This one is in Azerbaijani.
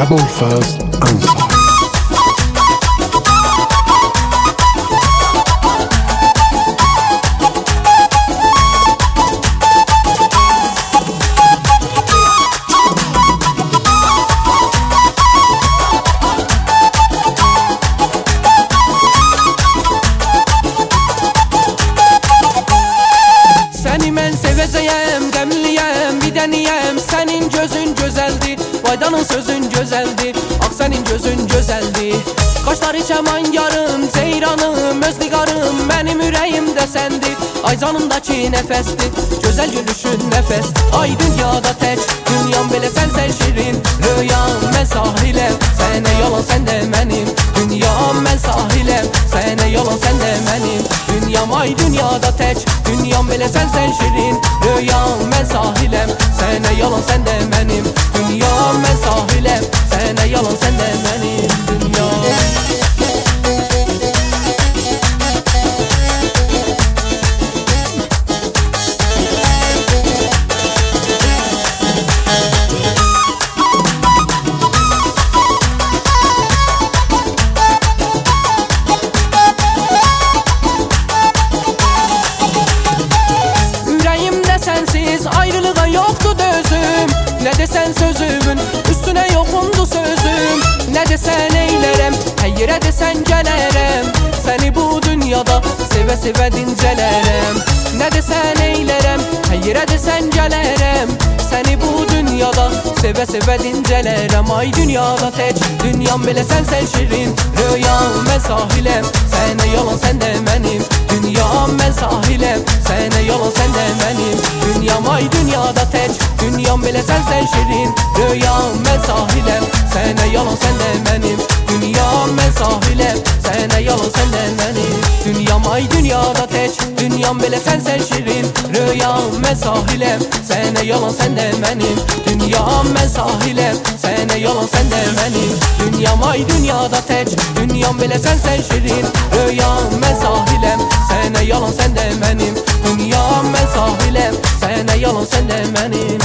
Travel first answer. Sevəcəyəm, qəmliyəm, bir dəniyəm. Sənin gözün gözəldir, Vaydanın sözün gözəldir. Ax sənin gözün gözəldir. Qaşları çəman yarım, ceyranım, öz nigarım. Mənim ürəyimdə səndir, ay canımdakı nəfəsdir. Gözəl gülüşün nəfəs, ay dünyada tək. Dünyam belə sən şirin, rüyam mən sahiləm. Sənə yalan sən də mənim, dünyam mən sahiləm. Sənə yalan sən də mənim, dünyam ay dünyada tək. Dünyam belə sən şirin, rüyam mən sahiləm. Sənə yalan sən də mənim, dünyam mən sahiləm. Sənə yalan sən də mənim, dünyam. Sensiz ayrılığa yoktu dözüm. Ne desen sözümün üstüne yokundu sözüm. Ne desen eylerem, her yere desen gelerem. Seni bu dünyada seve seve dincelerem. Ne desen eylerem, her yere desen gelerem. Seni bu dünyada seve seve dincelerem. Ay dünyada tek, dünyam belə sen şirin. Rüyam mən sahilem, sənə yalan sən də mənim. Dünyam mən sahilem, sənə yalan sən də mənim. Dünyam ay dünyada tek, dünyam belə sen şirin. Rüyam mən sahilem, sənə yalan sən də mənim. Dünyam mən sahilem, sənə yalan sən də mənim. Dünyam ay dünyada tek, dünyam belə sen şirin. Rüyam mən sahilem, sənə yalan sən də mənim. Dünyam mən sahilem, sənə yalan sən də mənim. Dünyam ay dünyada tek, dünyam belə sen şirin. Rüyam mən sahilem, sənə yalan sən də mənim. Dünyam mən sahilem, sənə yalan sən də mənim.